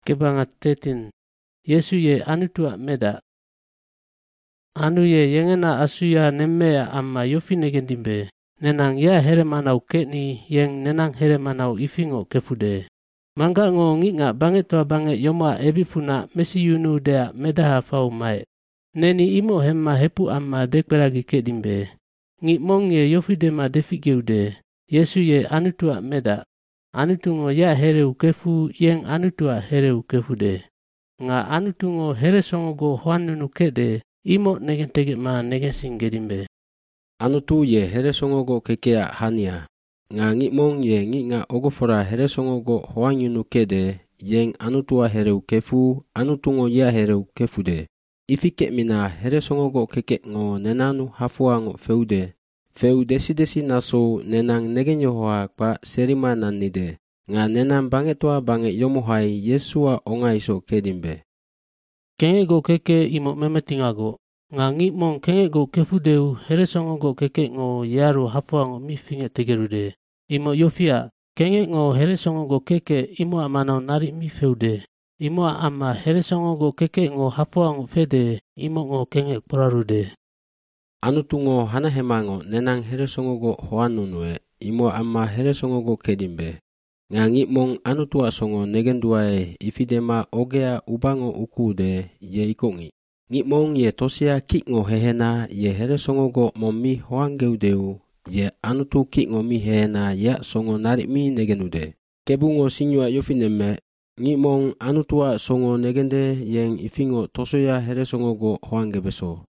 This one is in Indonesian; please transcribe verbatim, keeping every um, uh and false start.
Kebangat tetin. Yesu ye anutua meda. Anu ye yengena asuya nemmea amma yofi negendimbe. Nenang ya here manau kekni yeng nenang here manau ifingo kefude. Mangga ngo ngi nga banget toa banget yoma ebi funa mesi yunu dea medaha fau mae. Neni imo hemma hepu amma dekberagi kedimbe. Ngi mong ye yofi dema defigeude. Yesu ye anutua meda. Anutungo ya hereu kefu yeng anutua hereu kefude. Nga anutungo here songogo hoanunu kede imo negen tege ma negen singgedimbe. Anutu ye here songogo kekea hania. Nga ngimong ye ngi nga ogofora here songogo hoanyunu kede yeng anutua hereu kefu anutungo ya hereu kefude. Ifike mina here songogo keke ngo nenanu hafuango feude. Feu desi desi naso nenang negenyohoa kwa serima nanide. Nga nenang bangetua bange yomohai Yesua ongaiso kedimbe. Kengego keke imo memetingago. Nga ngimong kengego kefudeu here songogo keke ngo yaru hafuango mifinge tegerude. Imo yofia, kenge ngo here songogo keke imo amanau nari mi feude. Imo ama here songogo keke ngo hafuango fede, imo ngo kenge porarude. Anutungo hana hemango nenang here songogo hoanunue, imo ama here songogo kedimbe. Nga ngimong anutua songo negenduae ifidema ogea ubango ukude ye ikongi. Ngimong ye tosia kikngo hehena ye here songogo momi hoangeudeu. Ye anutu kikngo mi hehena ya songo nari mi negenude. Kebungo sinyua yofineme. Ngimong anutua songo negende yeng ifingo tosoya here songogo hoangebeso.